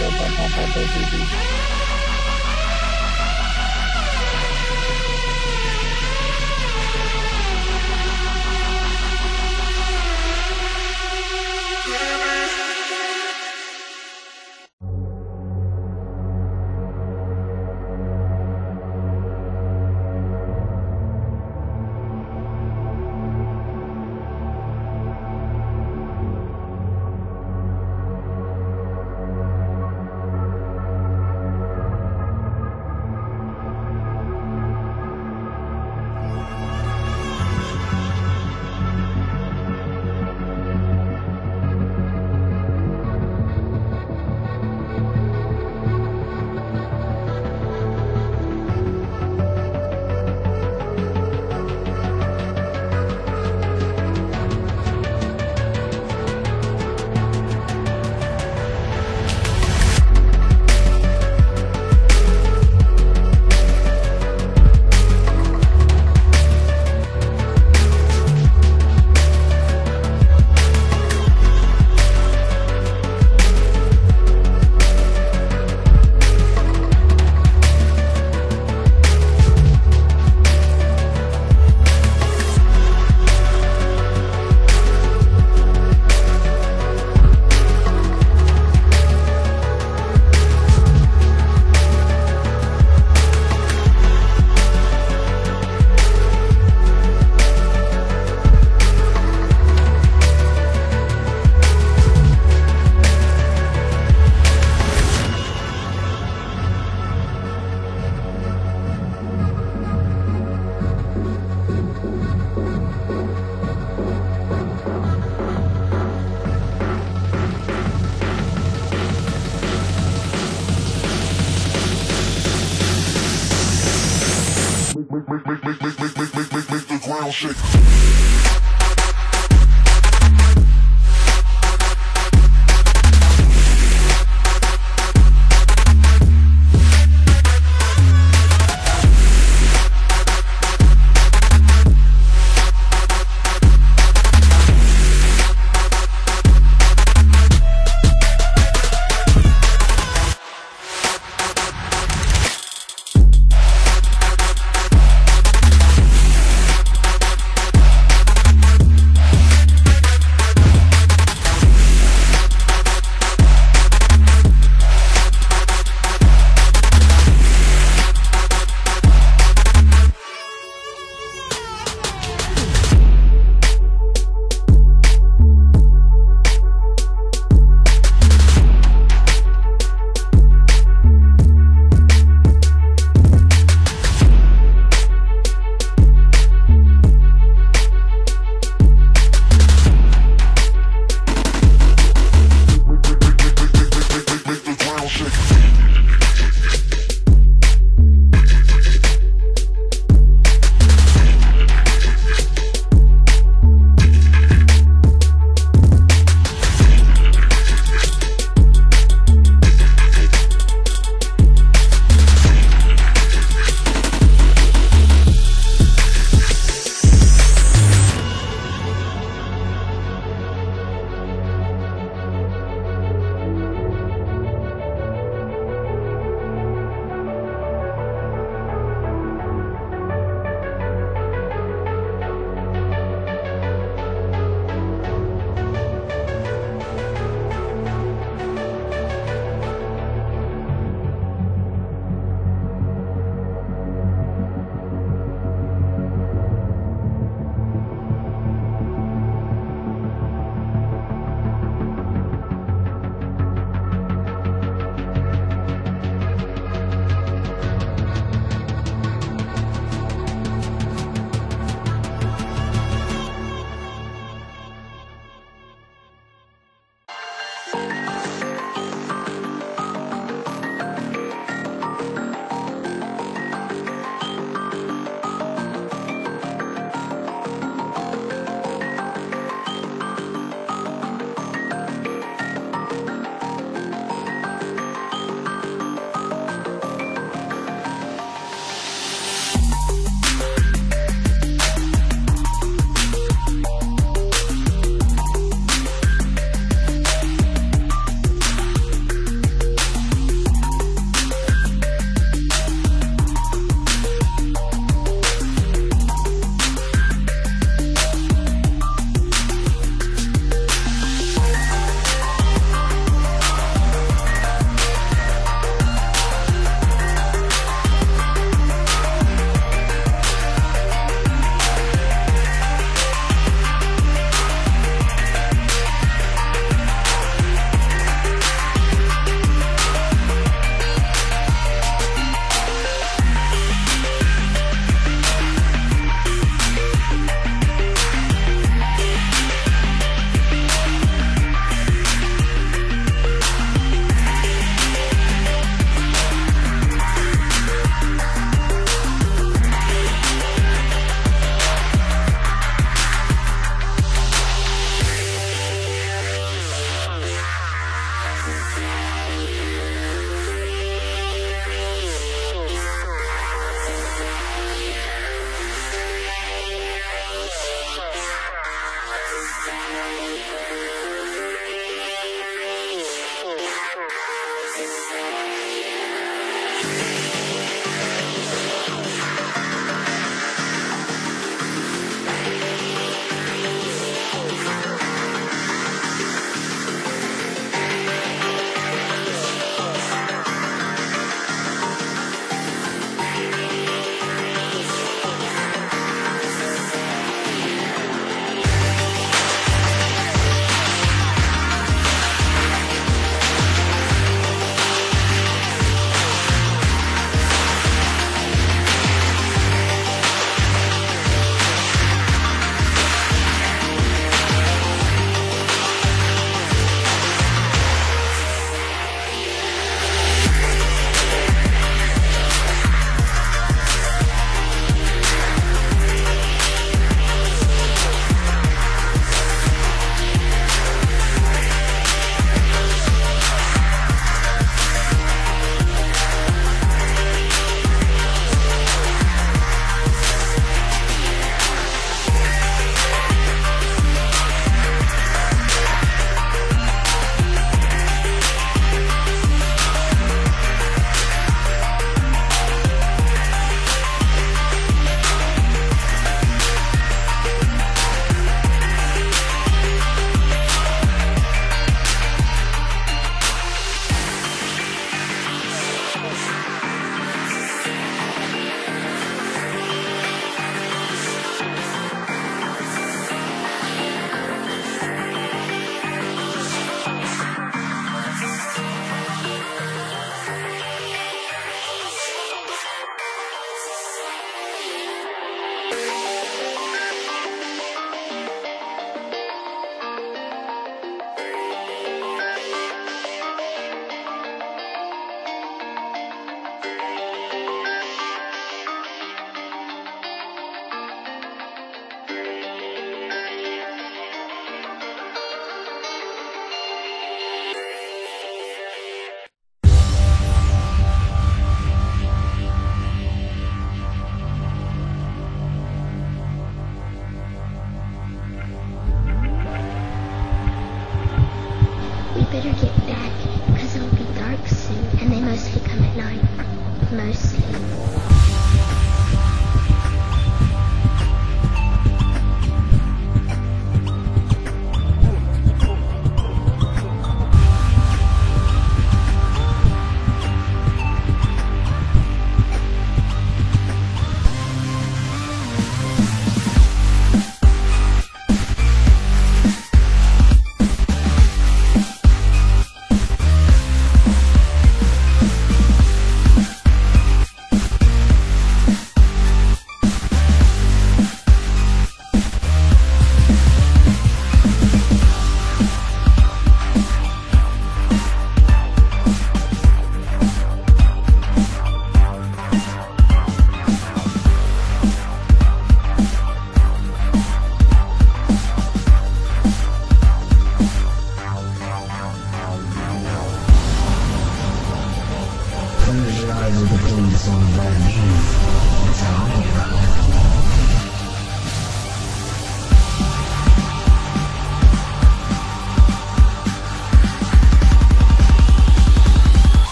Make the ground shake.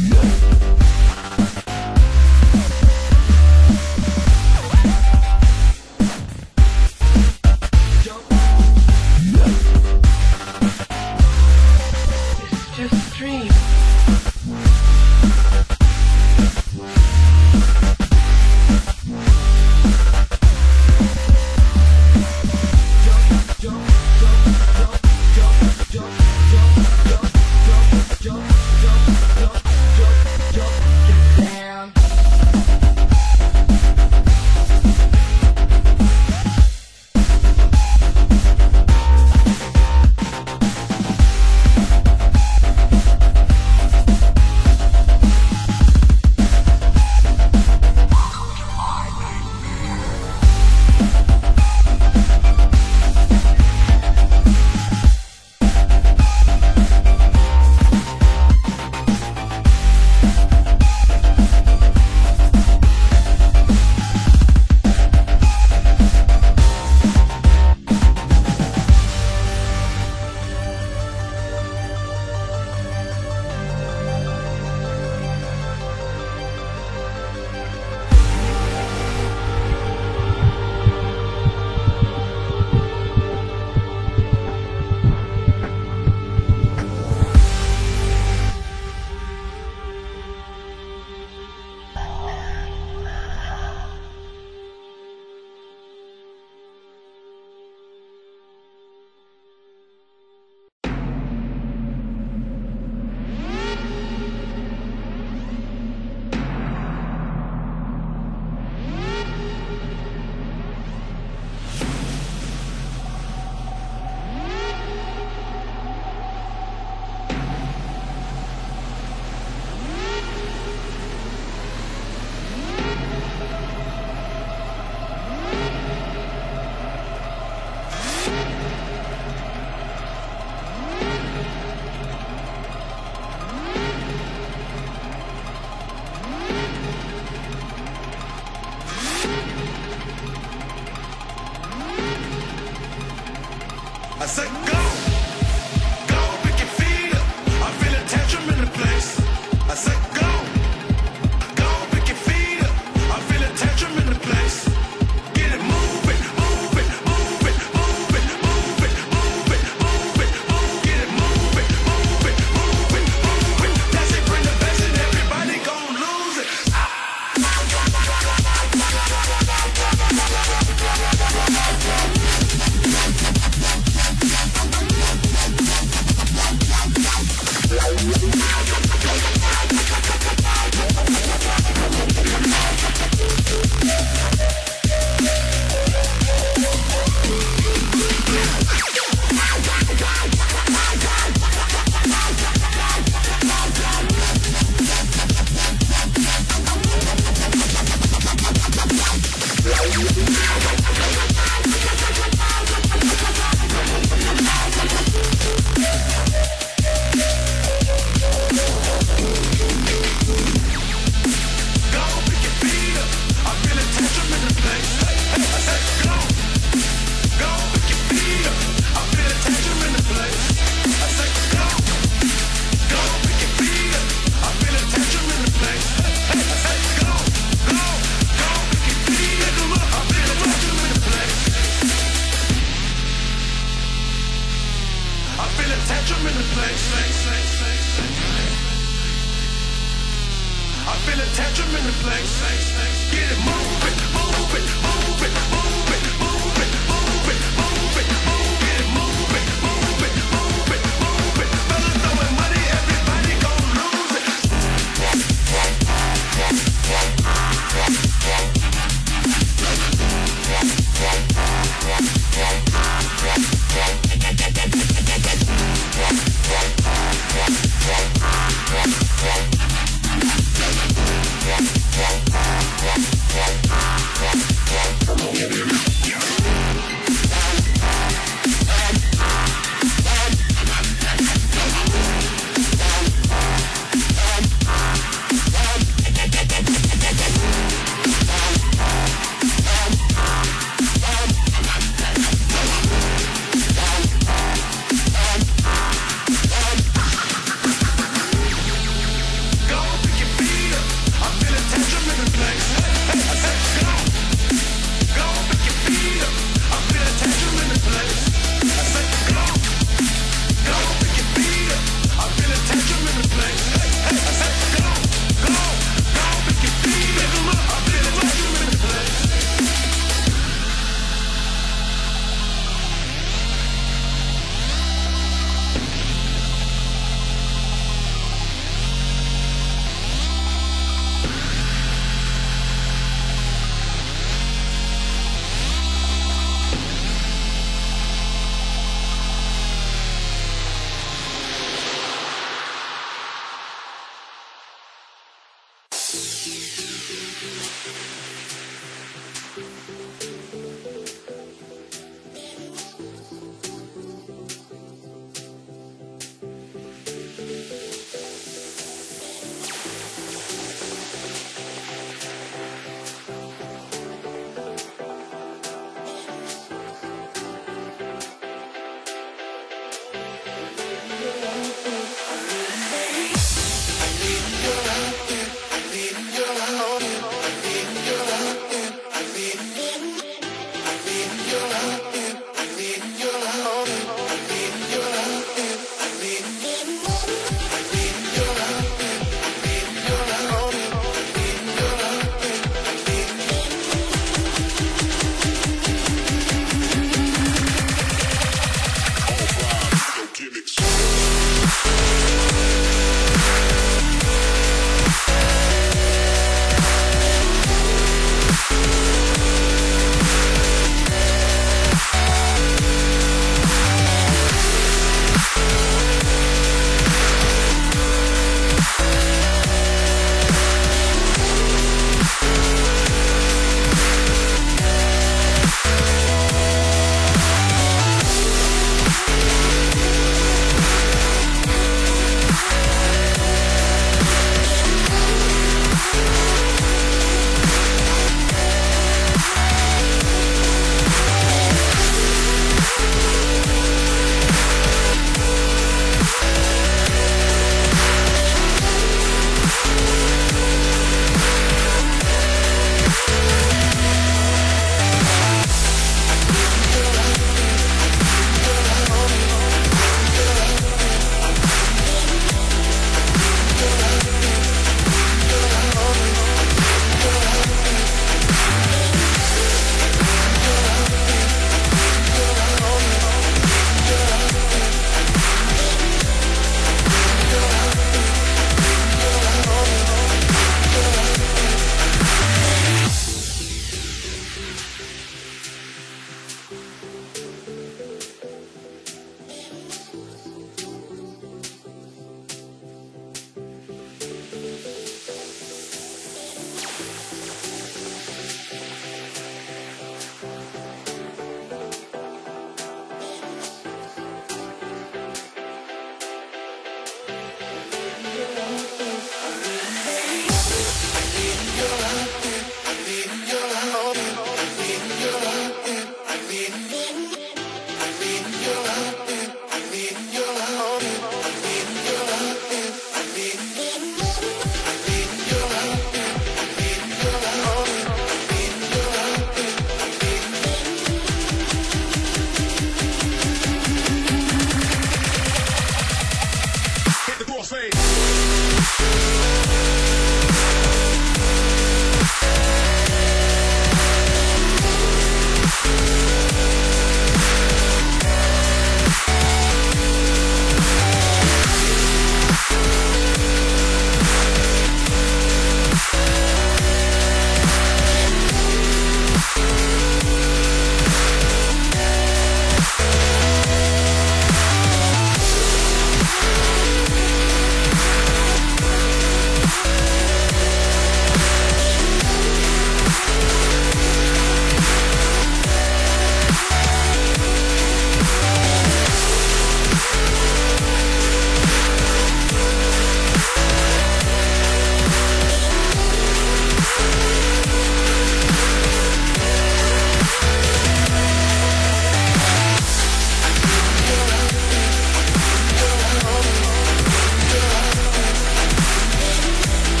I said go, go, pick your feet up. I feel a tantrum in the place. I said go, go, pick your feet up. I feel a tantrum in the place. Get it moving, moving, moving, moving, moving, moving, moving, moving. Get it moving, moving, moving, moving. That's it, bring the best and everybody gon' lose it. I feel a tantrum in the place. Get it moving, moving, moving, moving, moving, moving, moving, moving. Get it moving, moving, moving, moving. Fellas throwing money, everybody gon' lose it.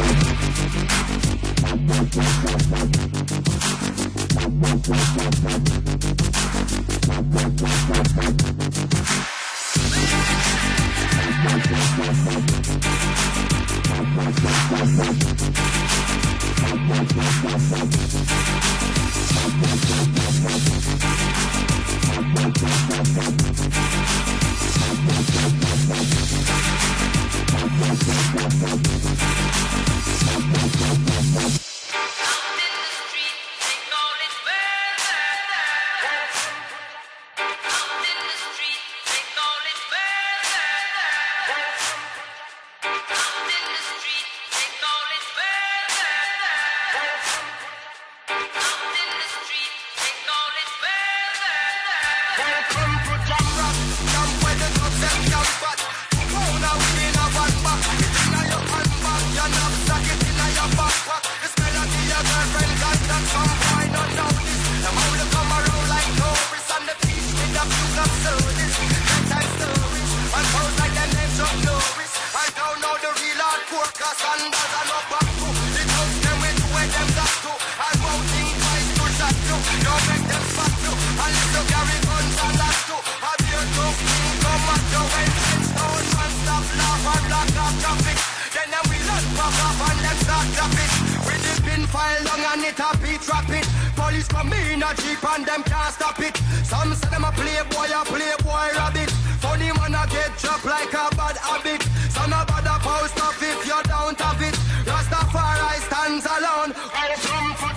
Police come in a jeep and them can't stop it. Some say them a playboy rabbit. Funny man a get dropped like a bad habit. Some a bad a post up if you don't have it. Rastafari stands alone. I come for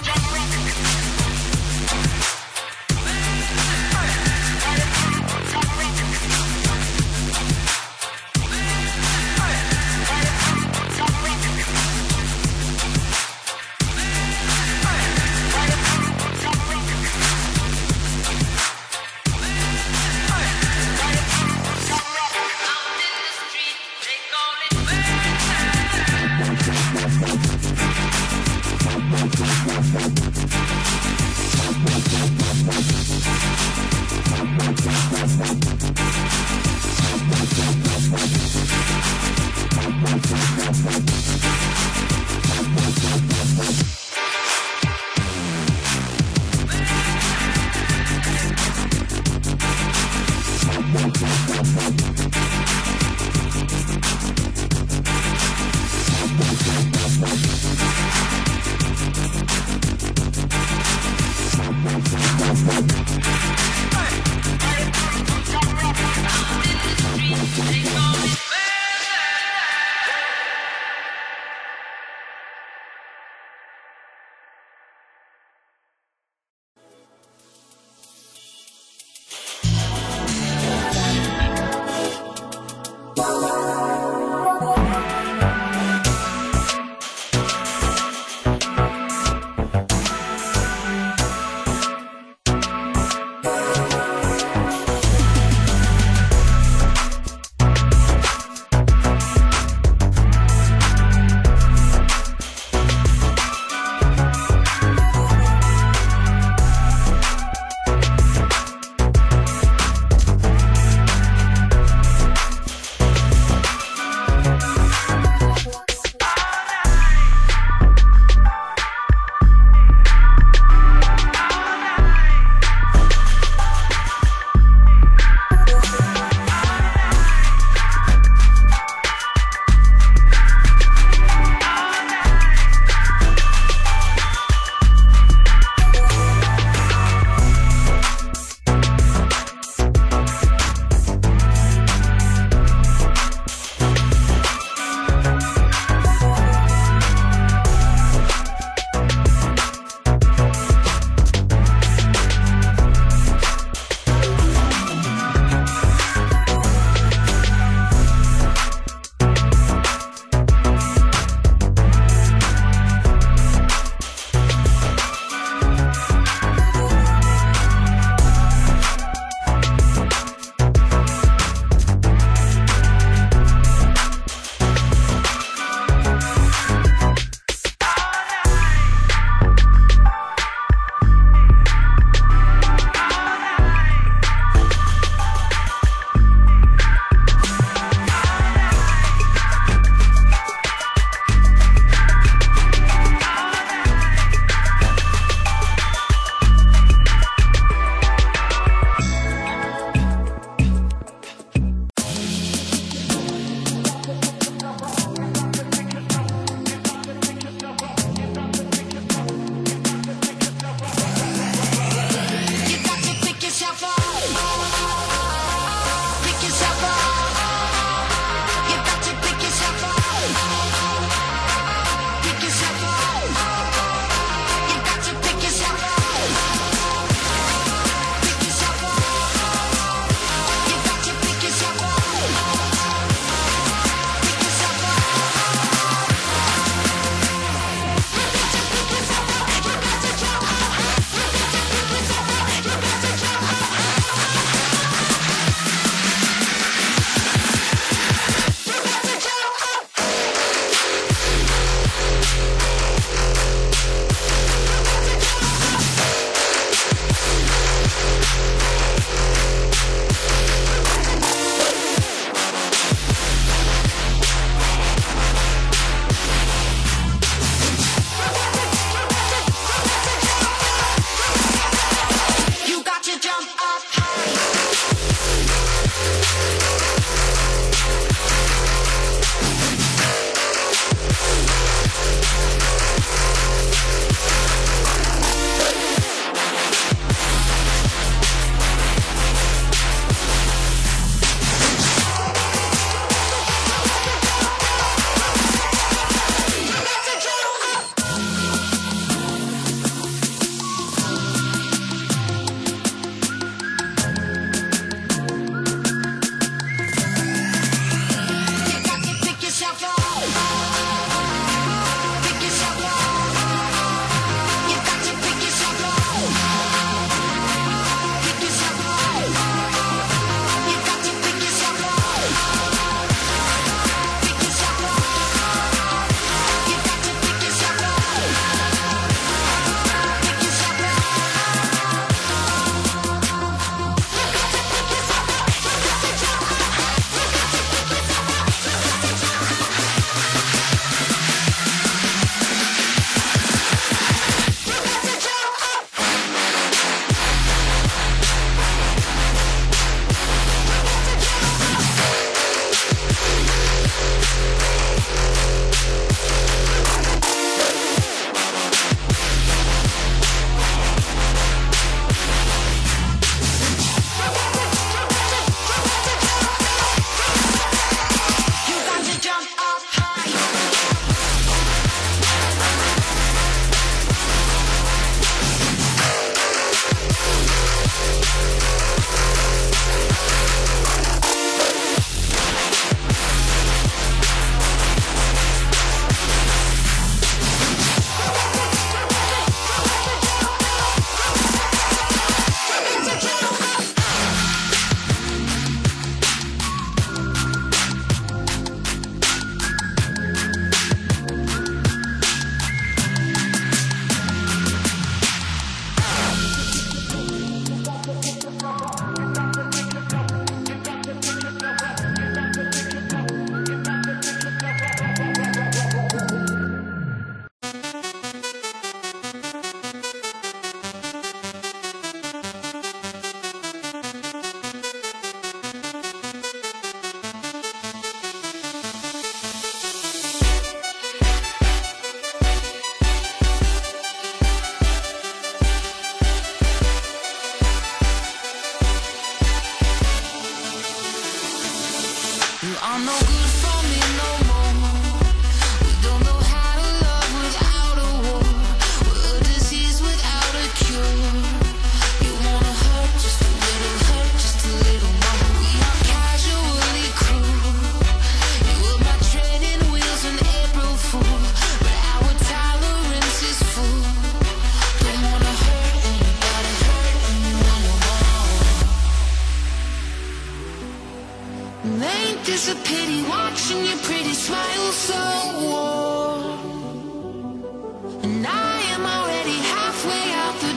And I am already halfway out the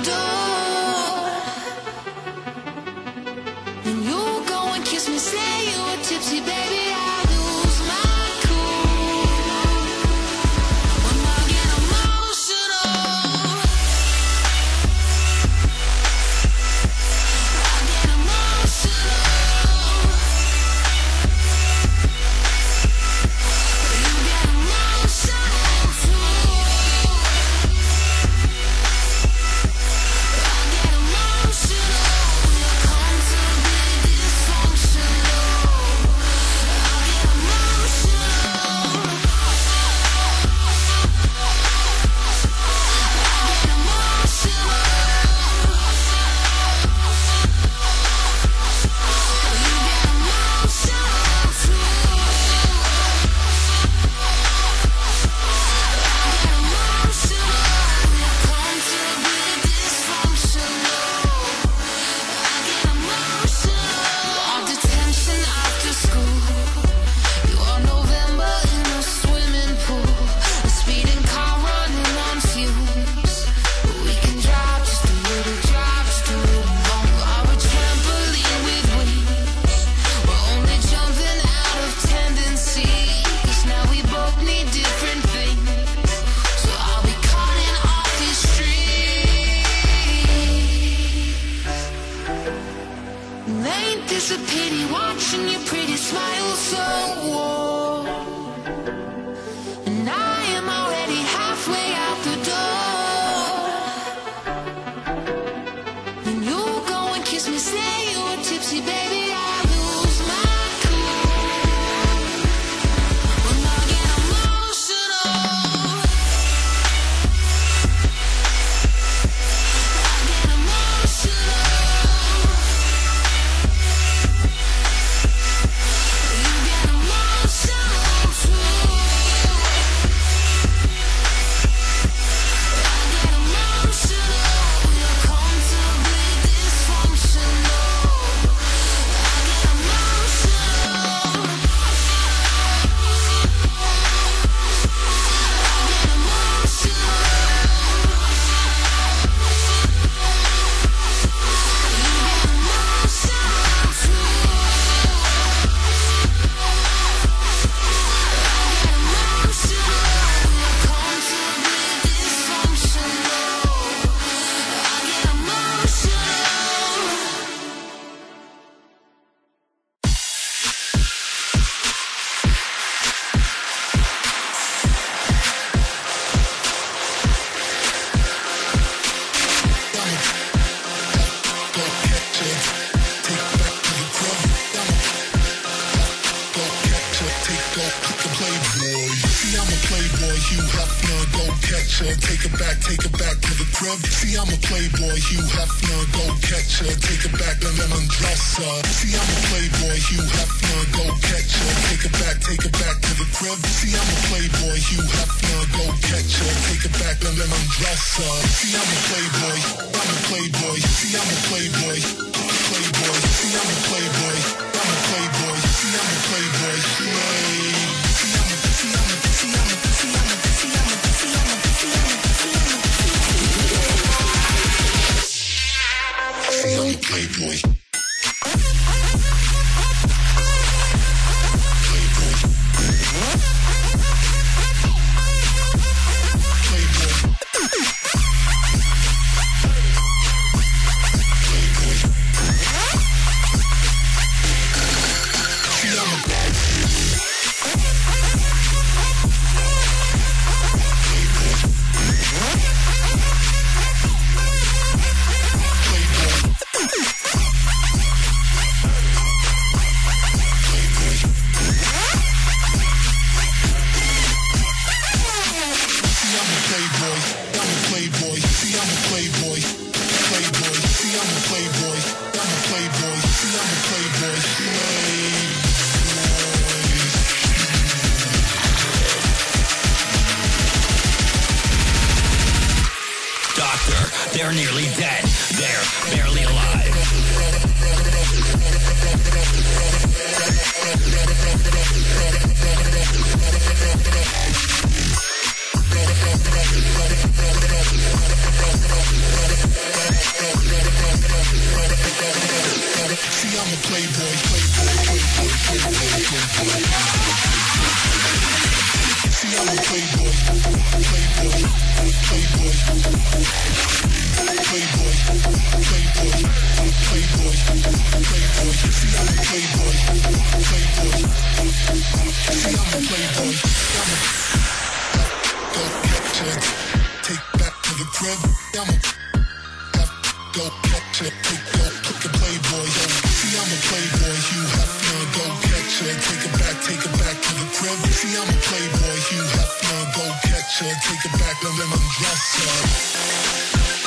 door. And you'll go and kiss me, say you were tipsy, baby. I lose my cool when I get emotional. I get emotional. You get emotional too. I get emotional. You're comfortably dysfunctional. I get emotional. Ain't this a pity watching your pretty smile so warm? And I am already halfway out the door. And you'll go and kiss me, say you were tipsy, baby. I lose my cool when I get emotional. I get emotional. You get emotional too. I get emotional. You're comfortably dysfunctional. I get emotional. I get emotional. You get emotional too. Take it back to the crib. See, I'm a playboy, Hugh Hefner, go catch her, take it back and then undress her. See, I'm a playboy, Hugh Hefner, go catch her, take it back to the crib. See, I'm a playboy, Hugh Hefner, go catch her, take it back and then undress her. See, I'm a playboy, see, I'm a playboy, playboy. See, I'm a playboy, see, I'm a playboy, Playboy. They're nearly dead. They're barely alive. I'm a playboy, playboy, playboy, playboy, playboy. See, I'm a playboy, playboy, playboy, playboy, playboy, playboy, playboy. See, I'm a playboy, playboy. See, I'm a playboy. Go catch her, take back to the crib. I'm a go catch her, take a playboy. Yo, see, I'm a playboy. Hugh Hefner, go catch her, take it back to the crib. See, I'm a playboy. Hugh Hefner, go catch her, take it back, and then undress her.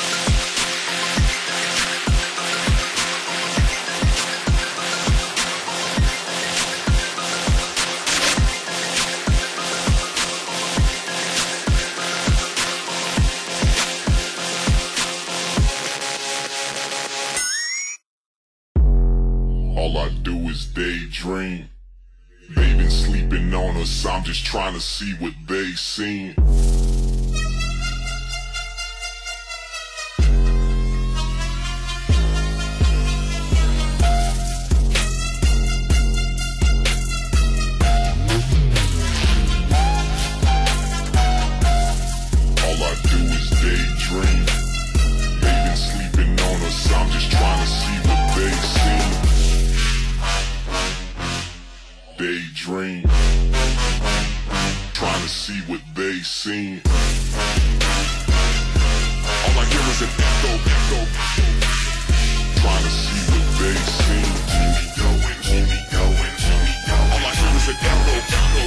All I do is daydream. They been sleeping on us, I'm just trying to see what they seen. All I do is daydream. They been sleeping on us, I'm just trying to see what they seen. Daydream, trying to see what they seen. All I hear is an echo, echo. Trying to see what they seen. Keep me going, keep me going. All I hear is an echo, echo.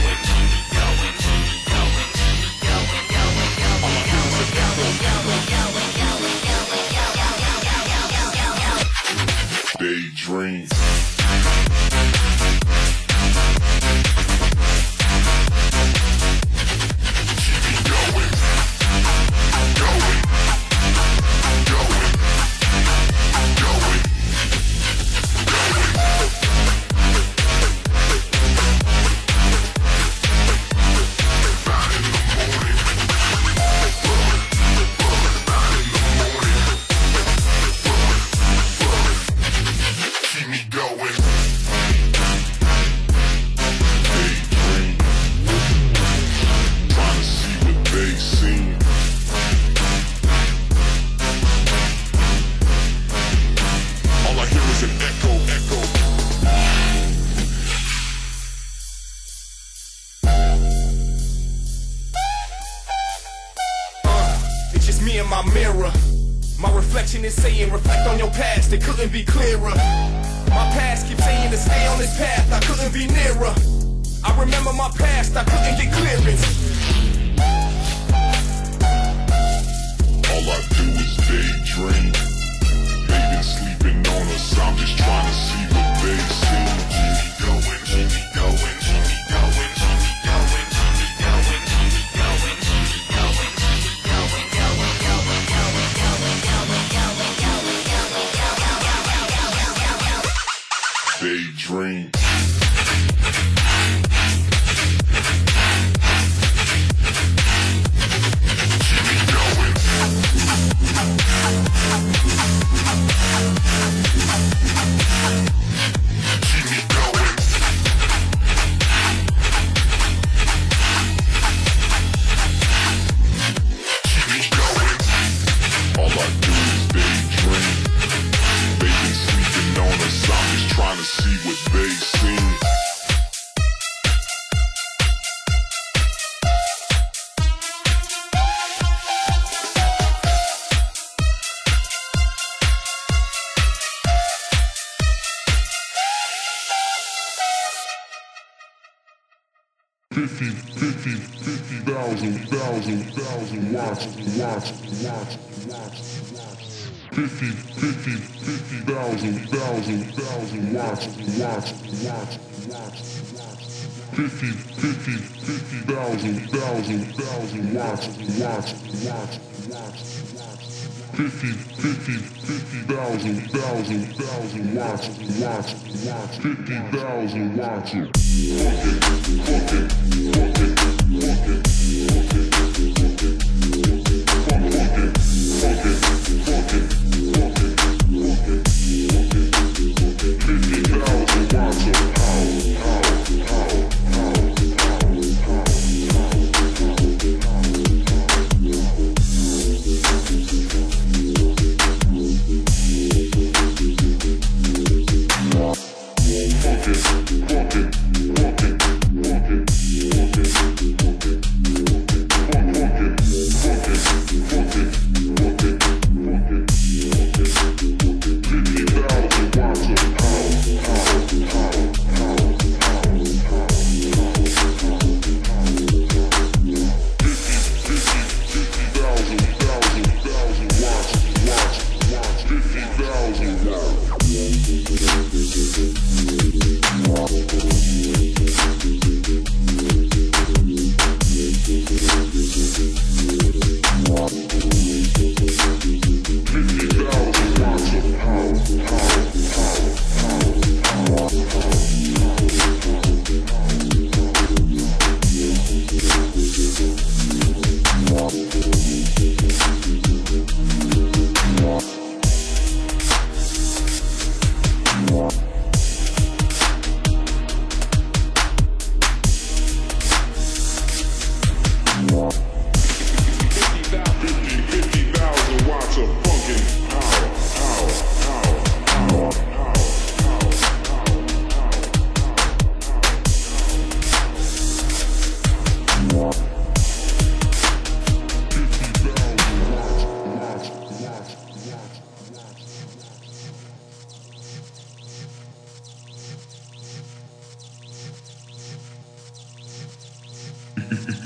All I hear is an echo. Daydream. My mirror, my reflection is saying reflect on your past, it couldn't be clearer. My past keeps saying to stay on this path, I couldn't be nearer. I remember my past, I couldn't get clearance. All I do is daydream. They been sleeping on us, I'm just trying to see what they see. Keep me going, keep me going, keep me going, keep me going, keep me going, keep me going, keep me going, keep me going. Daydream. Thousand watch. 50,000 watch. 50,000 watch. 50,000 watch. Fuck it.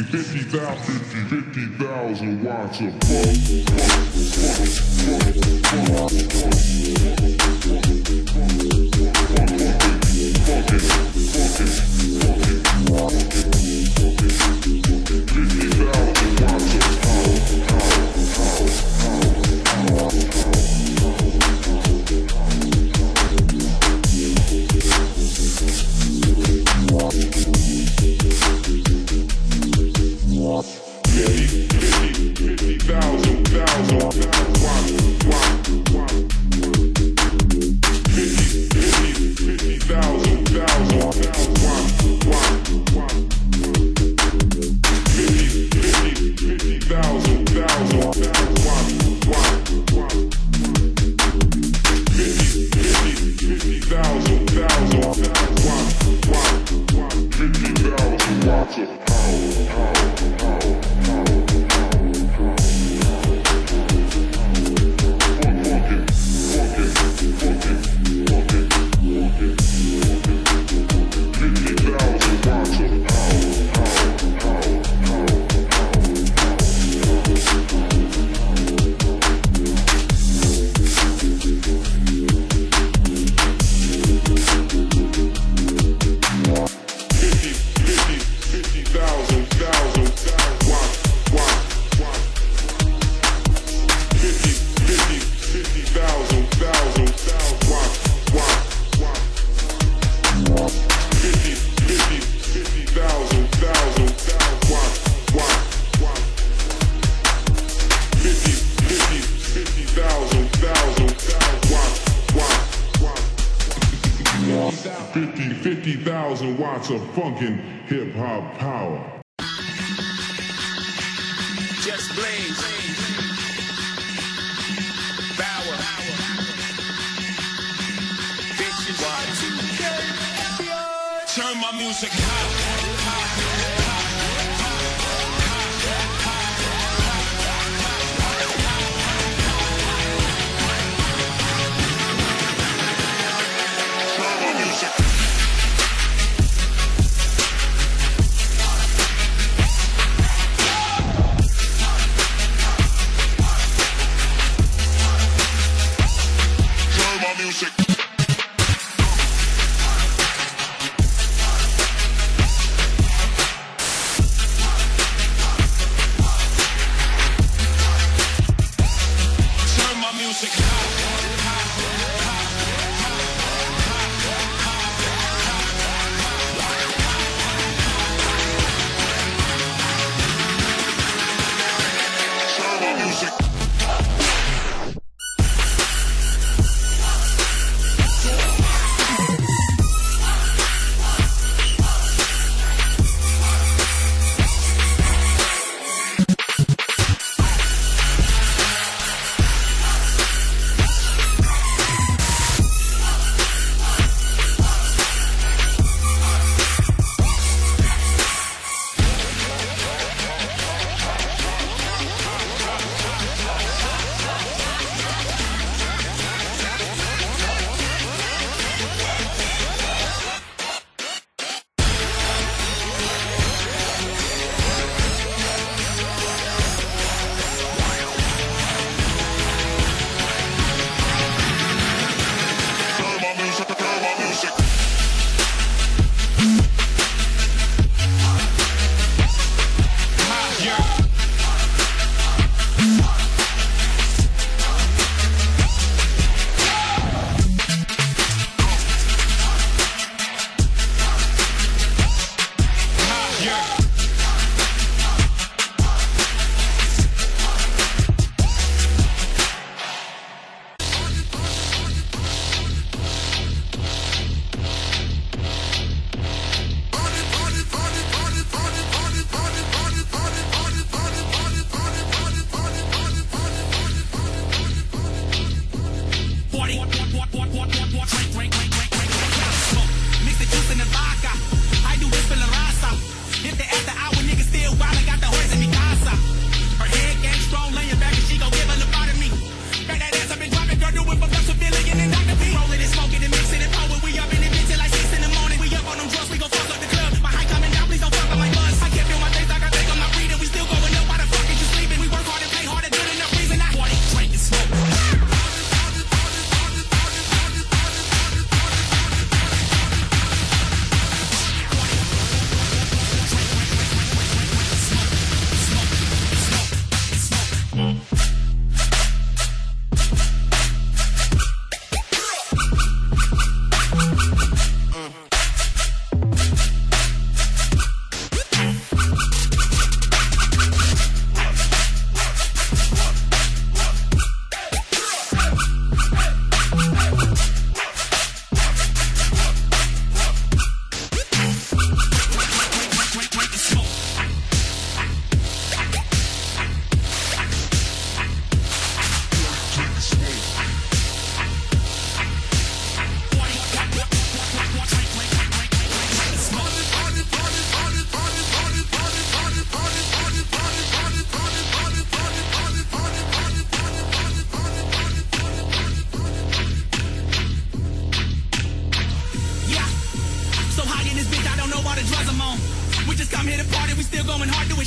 50,000 watts of watts of funkin' hip-hop power. Just blaze. Bower. Bitches. Turn my music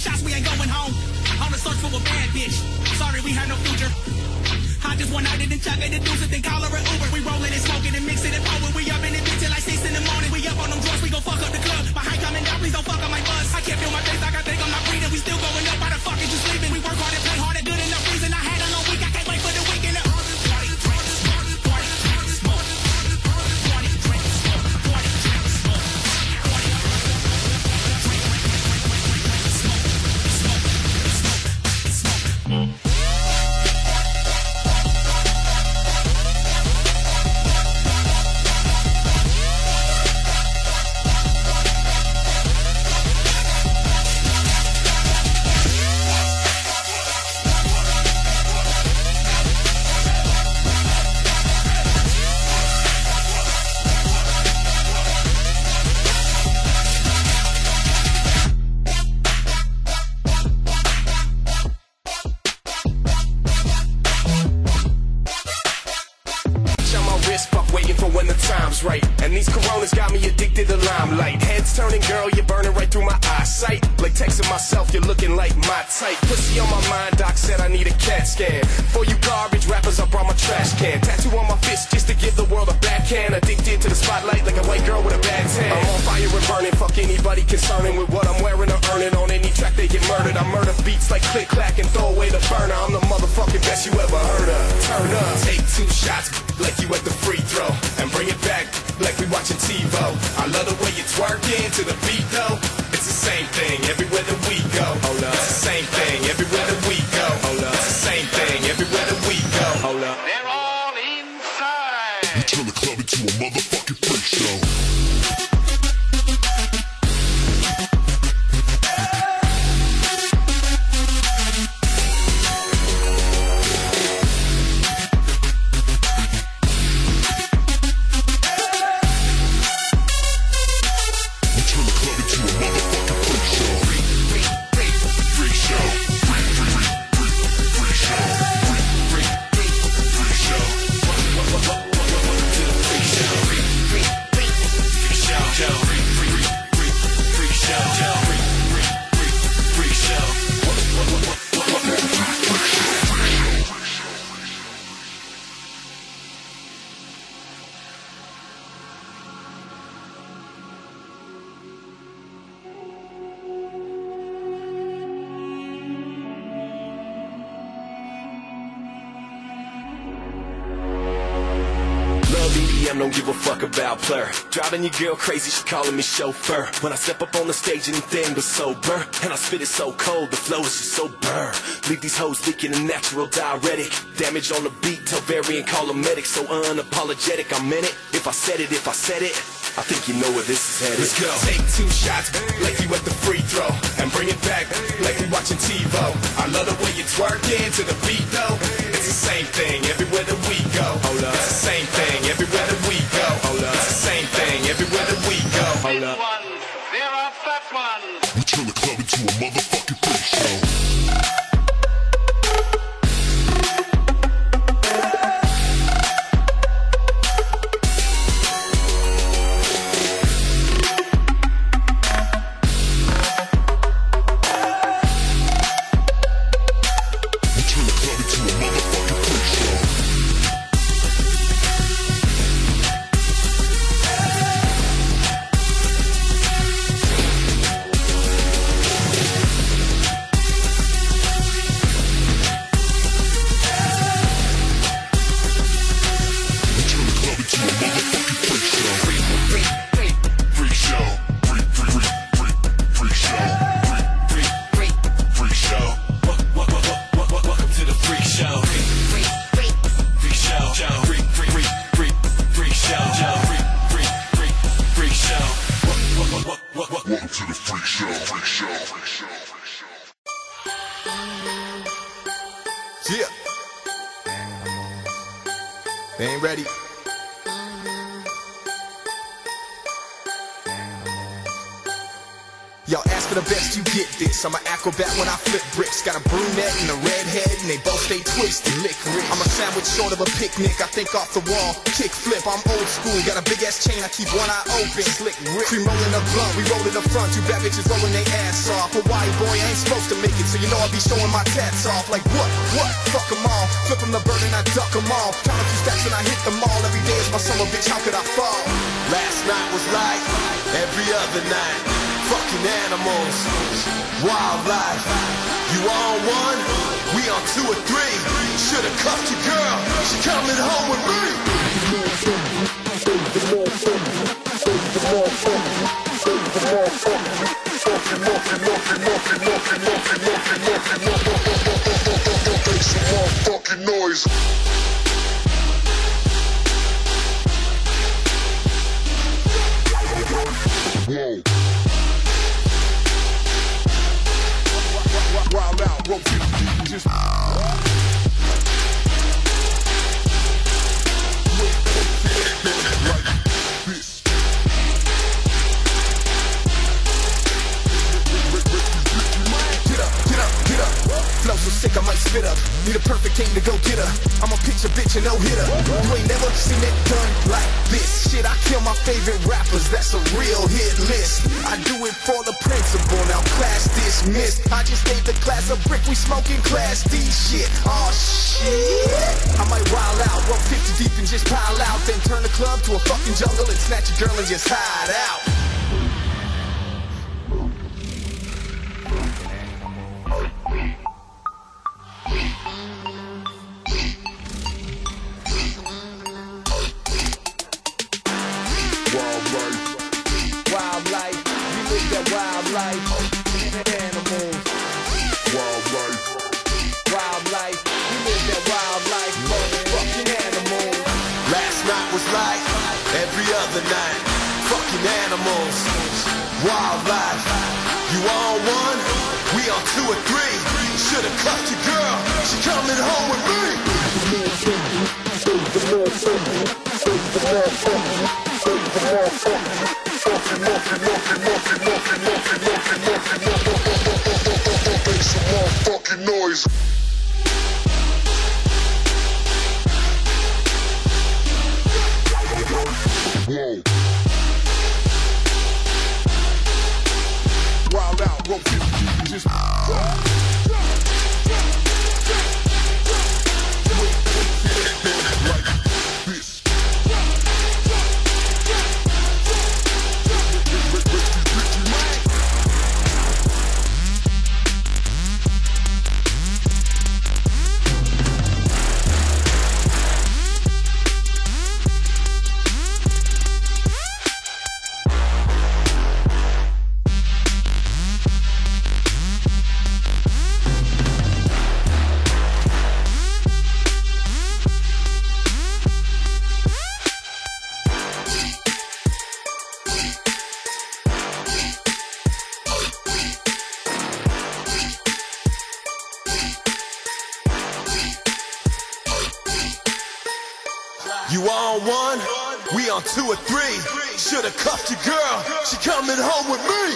shots, we ain't going home. On the search for a bad bitch. Sorry, we have no future. I just one night and chuck it and deuce it, then call her an Uber. We rollin' and smoking and mixing and pouring. We up in the bitch till like 6 in the morning. We up on them drugs, we gon' fuck up the club. My high coming down, please don't fuck up my buzz. I can't feel my face like I think I'm not breathing. We still going up, why the fuck is you sleeping? We work hard and play hard and good enough reason. I had a long week, I can't wait for the weekend. Right, and these coronas got me addicted to limelight. Heads turning, girl, you're burning right through my eyesight. Like texting myself, you're looking like my type. Pussy on my mind, doc said I need a CAT scan. For you garbage rappers, I brought my trash can. Tattoo on my fist just to give the world a backhand. Addicted to the spotlight like a white girl with a bad tan. I'm on fire and burning, fuck anybody concerning with what I'm wearing or earning. On any track they get murdered. I murder beats like click clack and throw away the burner. I'm the motherfucking best you ever heard of. Turn up, take 2 shots like you at the free throw, and bring it back like we watching TiVo. I love the way you twerking to the beat though. It's the same thing everywhere that we go. Hold up. It's the same thing everywhere that we go. Hold up. It's the same thing everywhere that we go. Hold up. They're all inside. You turn the club into a motherfucking freak show. Don't give a fuck about blur. Driving your girl crazy, she calling me chauffeur. When I step up on the stage, anything but sober. And I spit it so cold, the flow is just so burn. Leave these hoes leaking a natural diuretic. Damage on the beat, tell Varian, call a medic. So unapologetic, I'm in it. If I said it, I think you know where this is headed. Let's go. Take 2 shots like you at the free throw, and bring it back like we watching TiVo. I love the way you twerking to the beat though. It's the same thing everywhere that we go. Hold up. It's the same thing everywhere that we go. Hold up. It's the same thing everywhere that we go. Hold up. There are fat ones. We turn the club into a motherfucking freak show. Yeah. They ain't ready. Y'all ask for the best, you get this. I'm an acrobat when I flip bricks. Got a brunette and a redhead head and they both stay twisted. Licorice. I'm a sandwich short of a picnic. I think off the wall, kick flip. I'm old school, got a big ass chain. I keep one eye open. Slick Rick. Cream rolling a blunt, we roll to the front. Two bad bitches rolling their ass off. Hawaii boy, I ain't supposed to make it, so you know I be showing my tats off. Like what? Fuck them all. Flip them the bird and I duck them all. Count a few stacks and I hit them all. Every day is my summer, bitch. How could I fall? Last night was like every other night. Fucking animals, wildlife. You on one, we on two or three. Should've cuffed your girl, she coming home with me. Fucking noise. Whoa. Wild out, roll 50, just Flow so sick I might spit up. Need a perfect game to go get her. I'm a picture bitch and no hitter. You ain't never seen it done like this. Shit, I kill my favorite rappers. That's a real hit list. I do it for the principal. Now class dismissed. I just gave the class a brick. We smoking class D shit. Oh shit. I might wild out, roll 50 deep and just pile out. Then turn the club to a fucking jungle and snatch a girl and just hide out. Wildlife, we live that wildlife. Animals. Wildlife, we live that wildlife. Motherfucking animals. last night was like every other night. Fucking animals, wildlife. You on one, we on two or three. Should've cuffed your girl, she coming home with me. Fucking noise. Whoa. Wild out, roll 50, just You on one, we on two or three. Should've cuffed your girl, she coming home with me.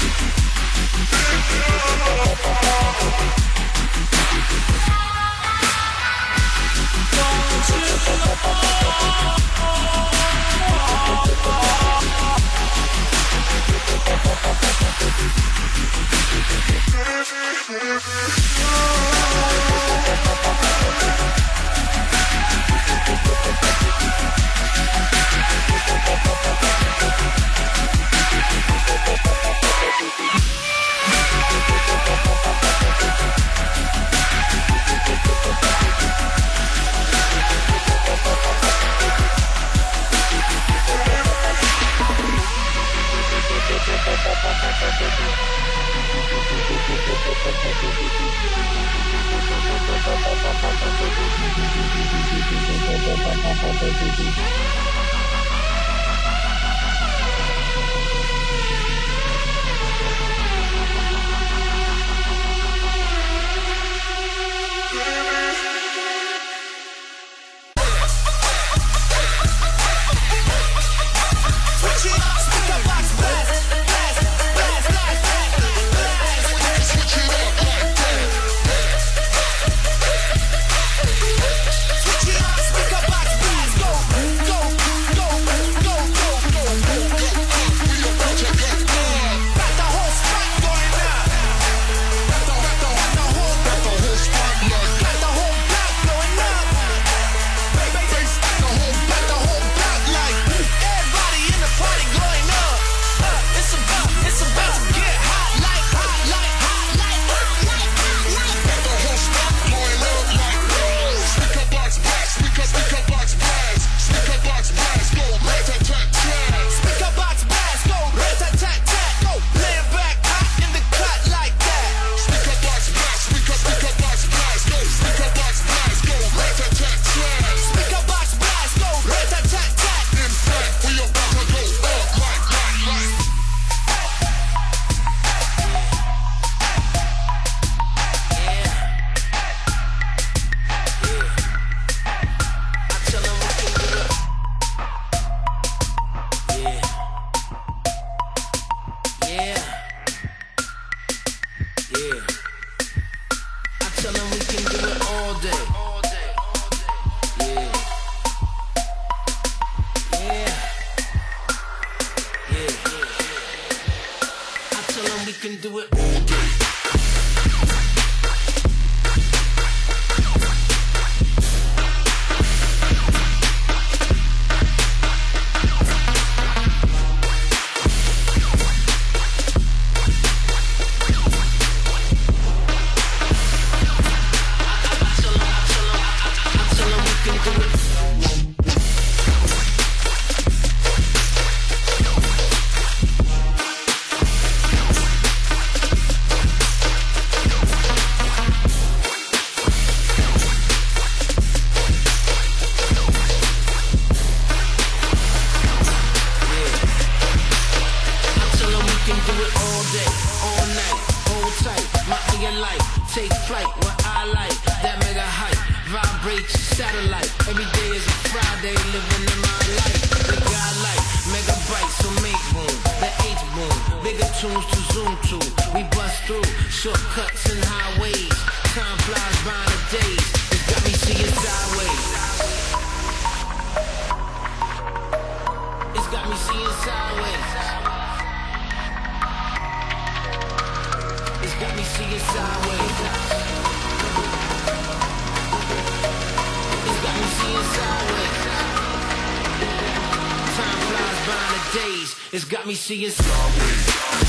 It's got me seeing sideways.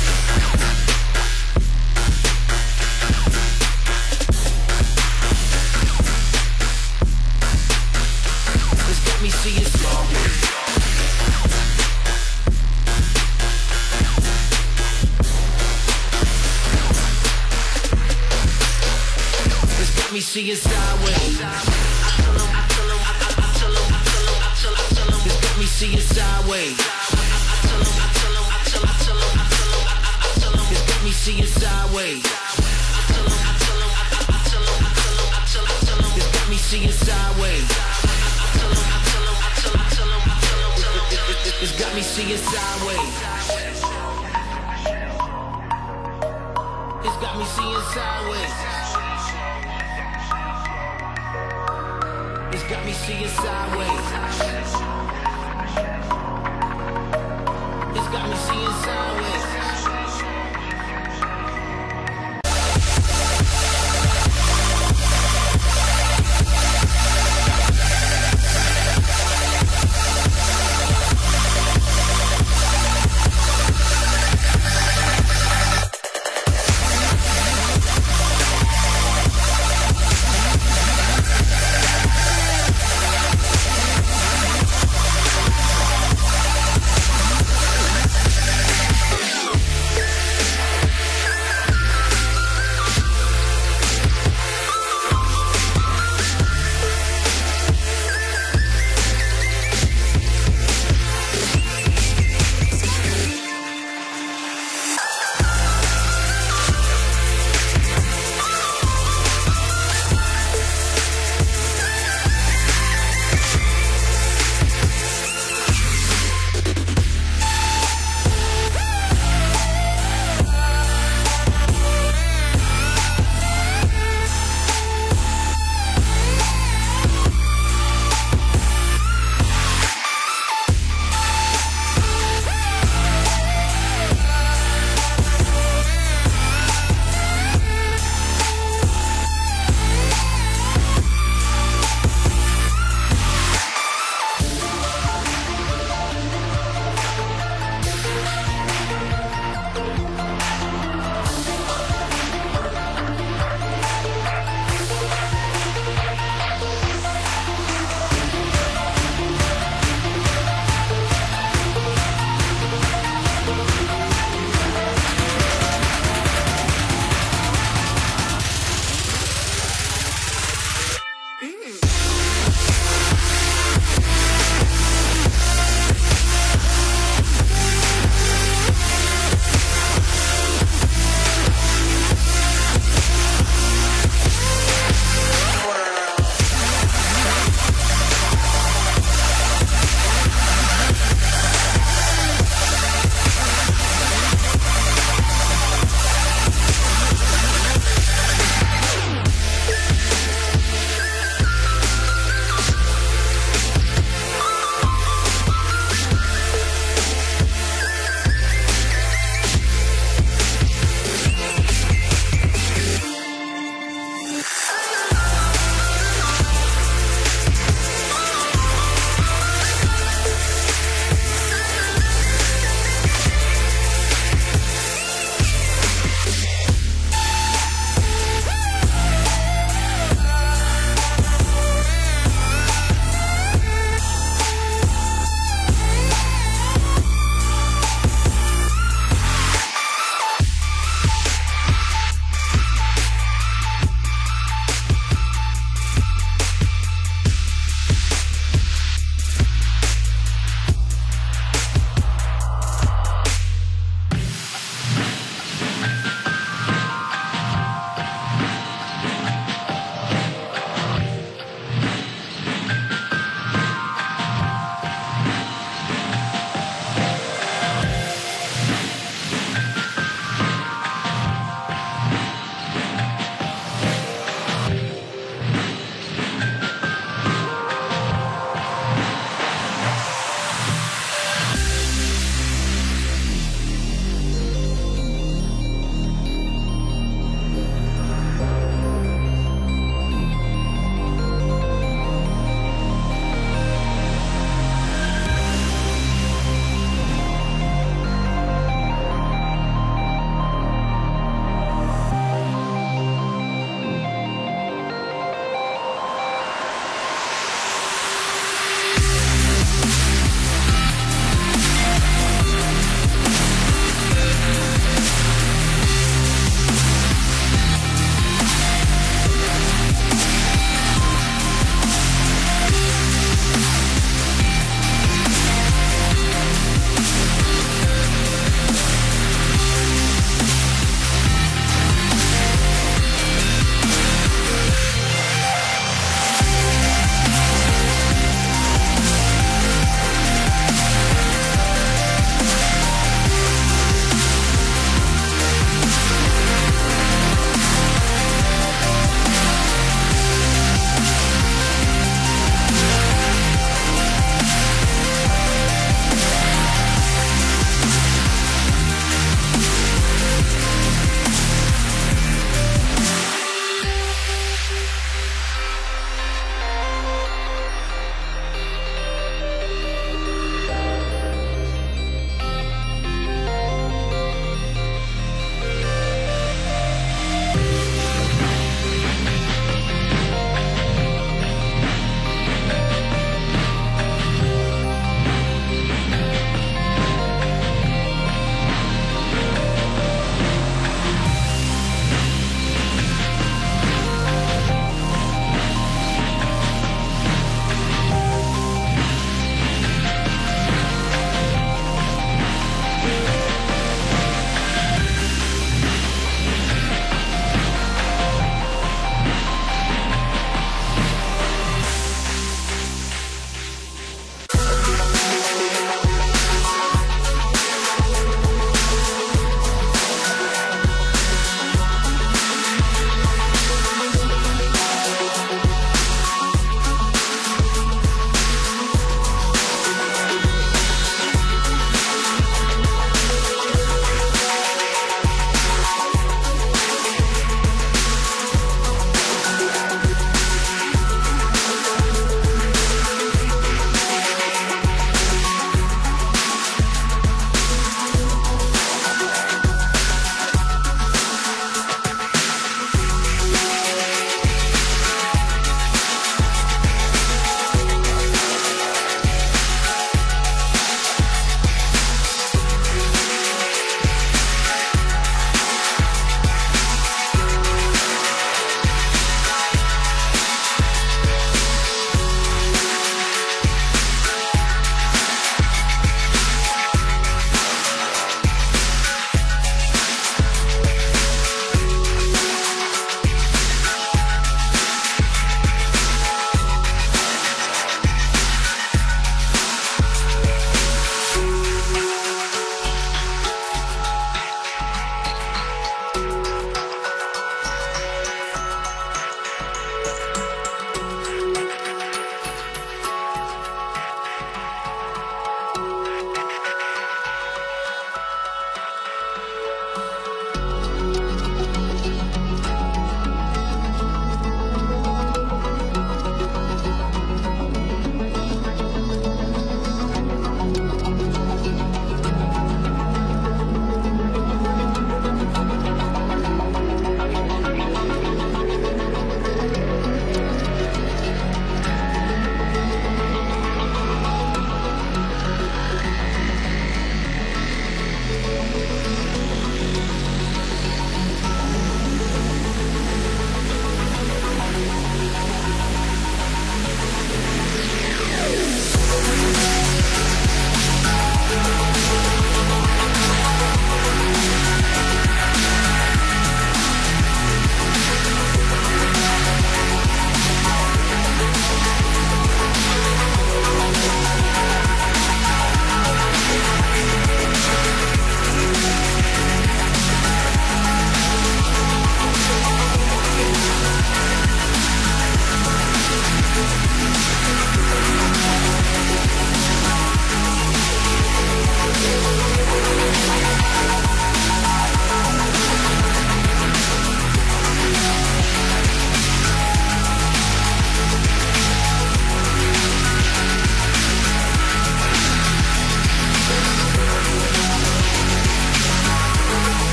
It's got me seeing sideways. It's got me seeing sideways. It's got me seeing sideways. It's got me seeing sideways. It's got me seeing sideways. It's got me seeing sideways. It's got me seeing sideways. It's got me seeing sideways. It's got me seeing sideways.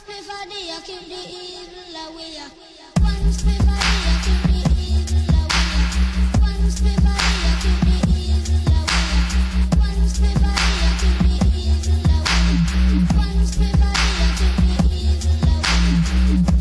spliff a day, I keep the evil away. One spliff a day, I keep the evil away. One spliff a day, I keep the evil away. One spliff a day, I keep the evil away. One spliff a day, I keep the evil away.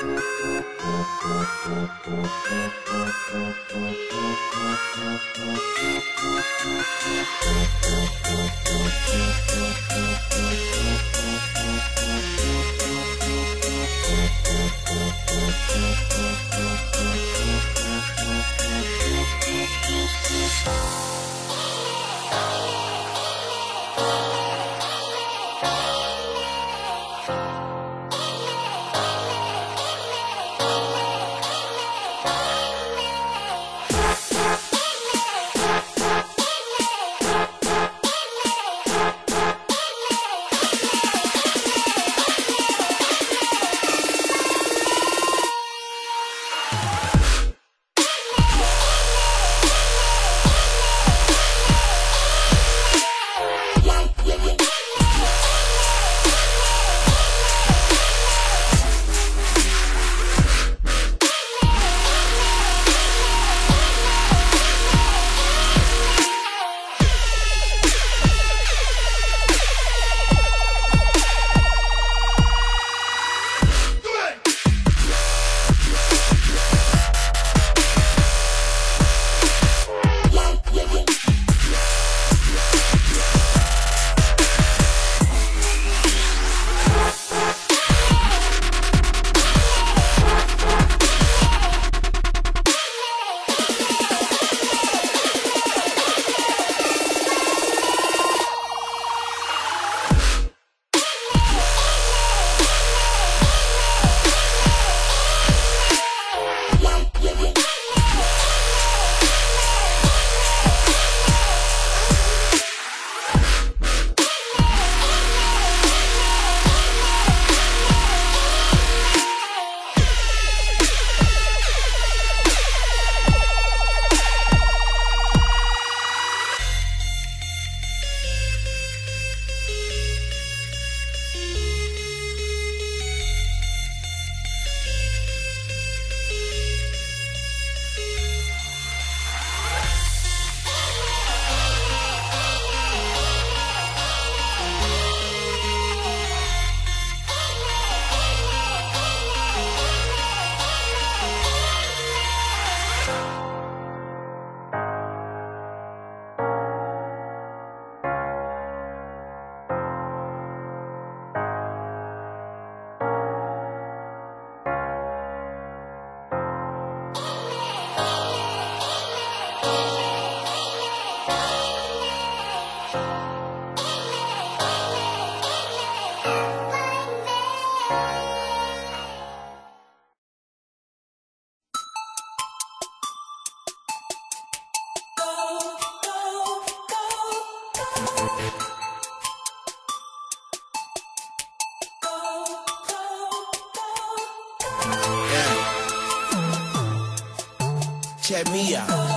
Check me out.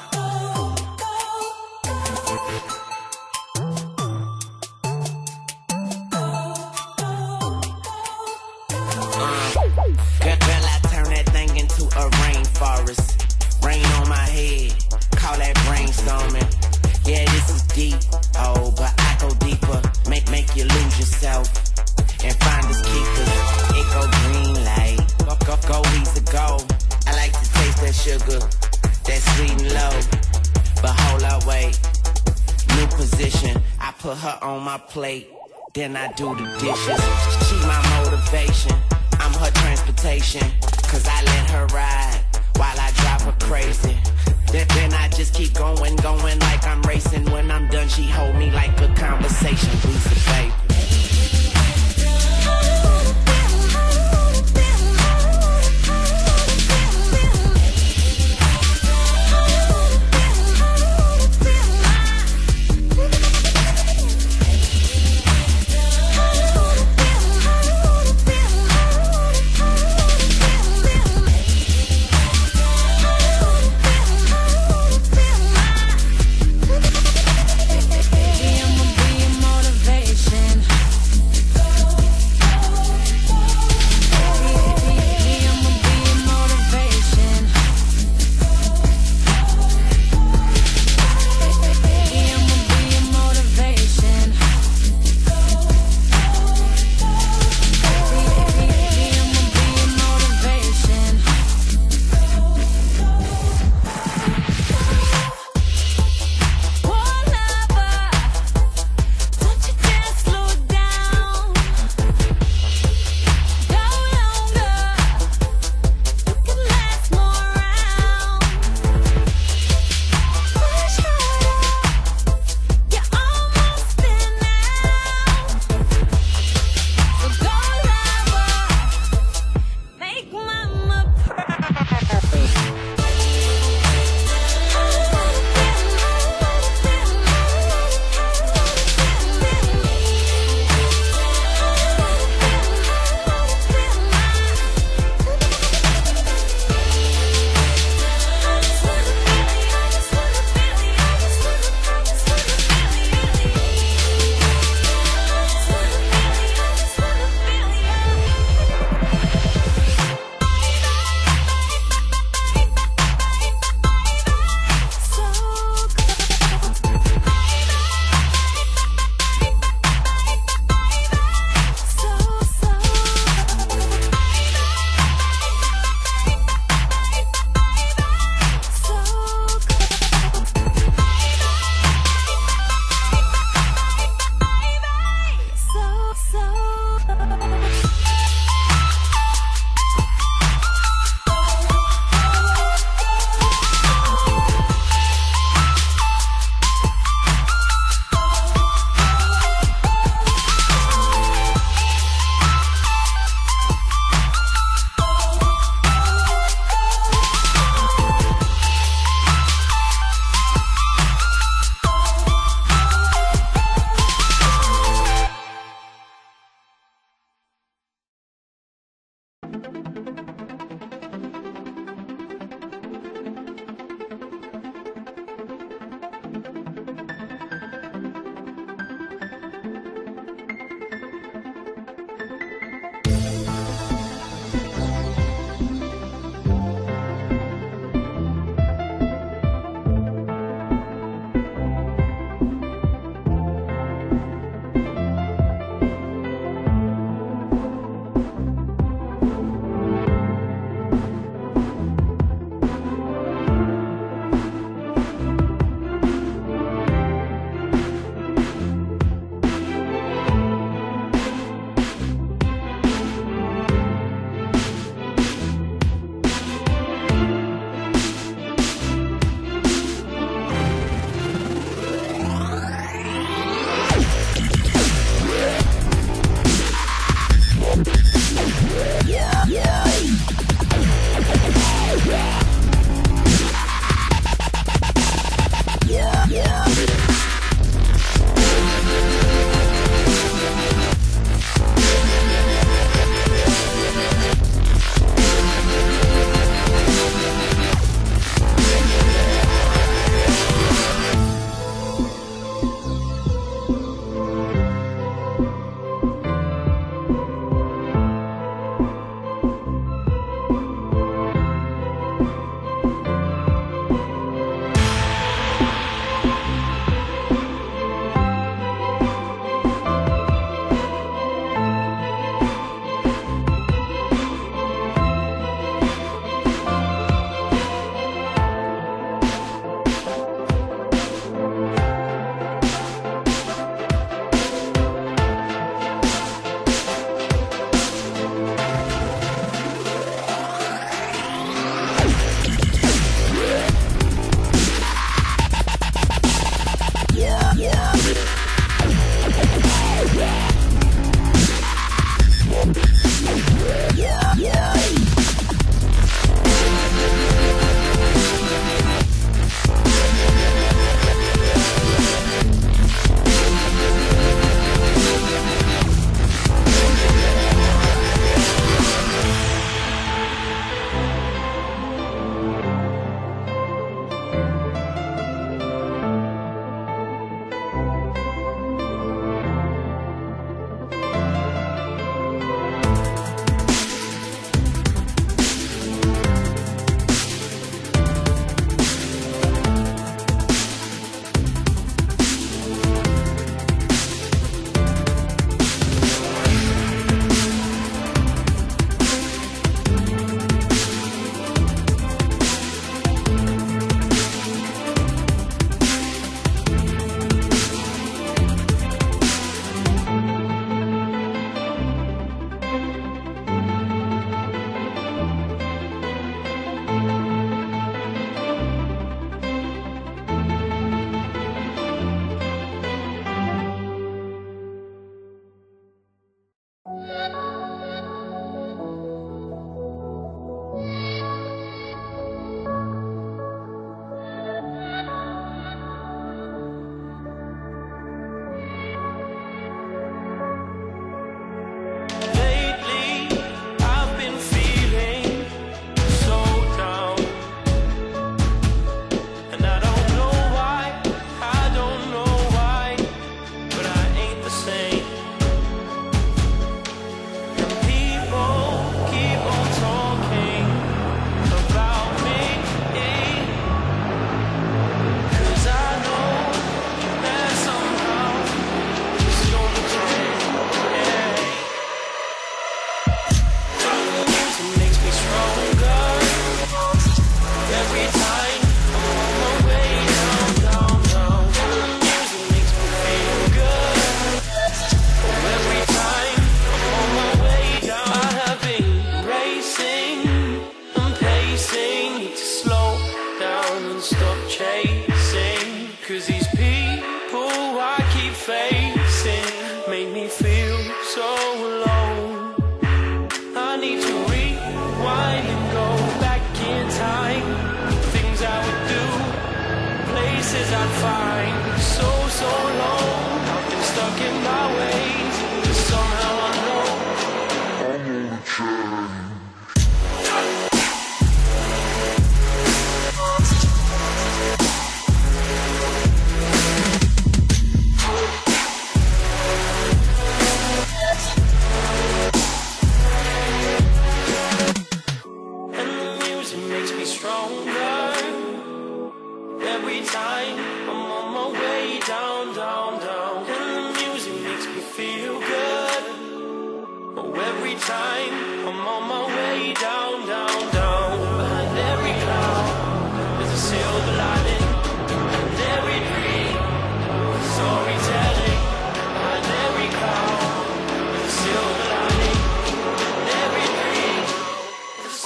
Girl, I turn that thing into a rainforest. Rain on my head, call that brainstorming. Yeah, this is deep, oh, but I go deeper. Make you lose yourself and find us keepers. It go green light, go easy go. I like to taste that sugar, that sweet and low. But hold up, wait, new position. I put her on my plate, then I do the dishes. She my motivation, I'm her transportation. Cause I let her ride while I drive her crazy. Then I just keep going like I'm racing. When I'm done, she hold me like a conversation. We's a baby. Be a motivation.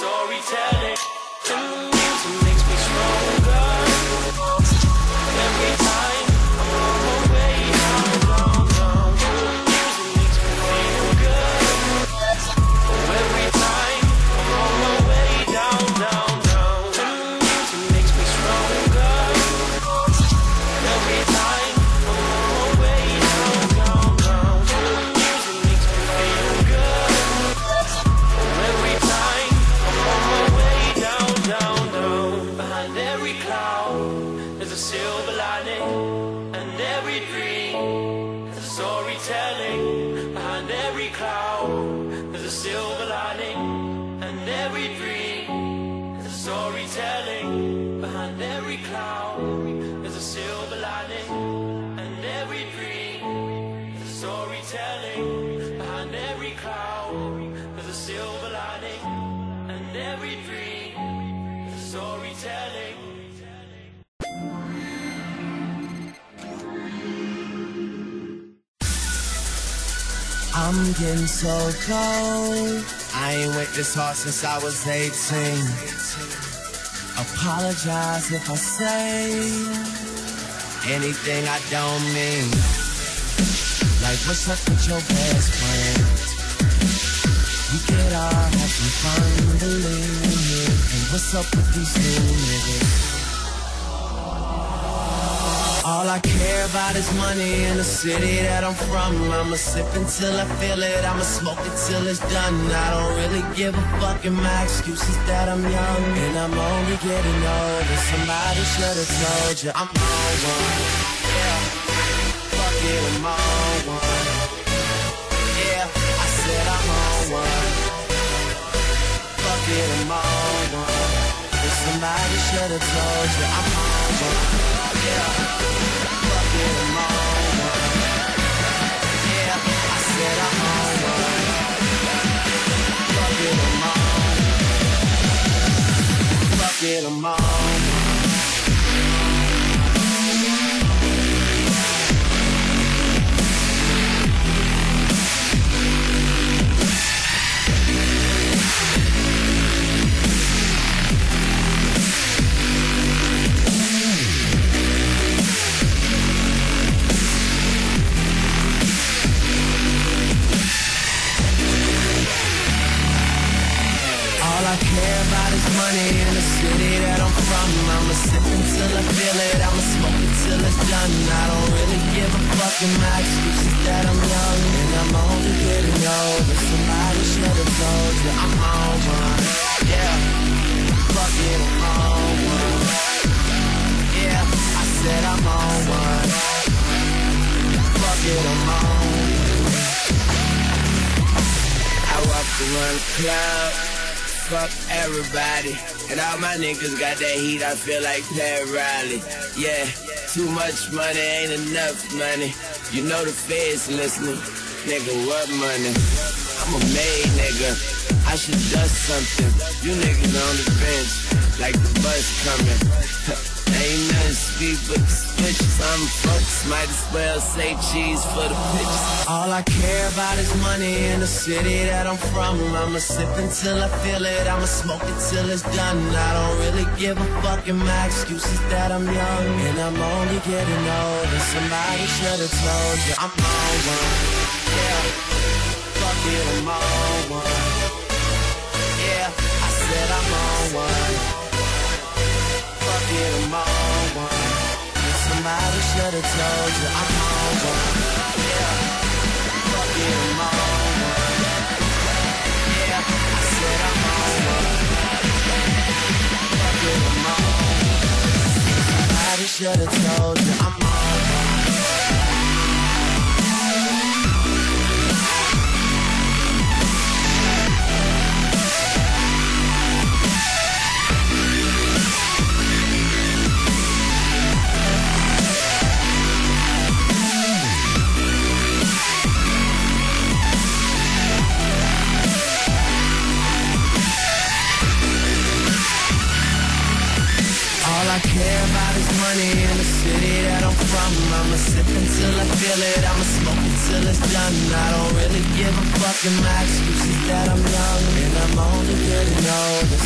storytelling. The music makes me stronger. Every time I'm on my way down, down, down. The music makes me feel good. Every time I'm on my way down, down, down. The music makes me stronger. Every time I'm on my way down, down, down. The music makes me feel good. Every time I'm on my way down, down, down. Behind every cloud there's a silver lining, and every dream has a storytelling. Behind every cloud there's a silver lining, and every dream has a storytelling. Behind every cloud there's a silver lining, and every dream has a storytelling. Behind every cloud there's a silver lining, and every dream has a storytelling. I'm getting so cold. I ain't went this hard since I was 18. Apologize if I say anything I don't mean. Like, what's up with your best friend? We could all have some fun, believe me. And what's up with these new niggas? All I care about is money in the city that I'm from. I'ma sip until I feel it, I'ma smoke it till it's done. I don't really give a fuck, and my excuse is that I'm young, and I'm only getting older. Somebody should've told you I'm on one. Yeah, fuck it, I'm on one. Yeah, I said I'm on one. Fuck it, I'm on one. If somebody should've told you I'm on one. Yeah, fuck it, I'm on one. Yeah, I said I'm on one. Fuck it, I'm on one. Fuck it, I'm on one. All I care about is money in the city that I'm from. I'ma sip until I feel it, I'ma smoke it till it's done. I don't really give a fuck, and my excuse is that I'm young, and I'm only getting older. Somebody should've told you I'm on one. Yeah, fuck it, I'm on one. Yeah, I said I'm on one. Fuck it, I'm on one. I walk around the club, fuck everybody, and all my niggas got that heat, I feel like Pat Riley. Yeah, too much money ain't enough money. You know the feds listening. Nigga, what money? I'm a made nigga, I should dust something. You niggas on the bench, like the bus coming. Ain't nothing to speak but the switches. I'm folks, might as well say cheese for the pictures. All I care about is money in the city that I'm from. I'ma sip until I feel it, I'ma smoke it till it's done. I don't really give a fuck, and my excuse is that I'm young, and I'm only getting older. Somebody should've told you I'm on one. Yeah, fuck it, I'm on one. Yeah, I said I'm on one. Fuck it, I'm on one. Somebody should've told you I'm on one. Yeah, fuck it, I'm on one. Yeah, I said I'm on one. Fuck it, I'm on one. Somebody should've told you I'm on one. All I care about is money in the city that I'm from. I'ma sip until I feel it, I'ma smoke until it's done. I don't really give a fuck, and my excuse is that I'm young and I'm older, good and old.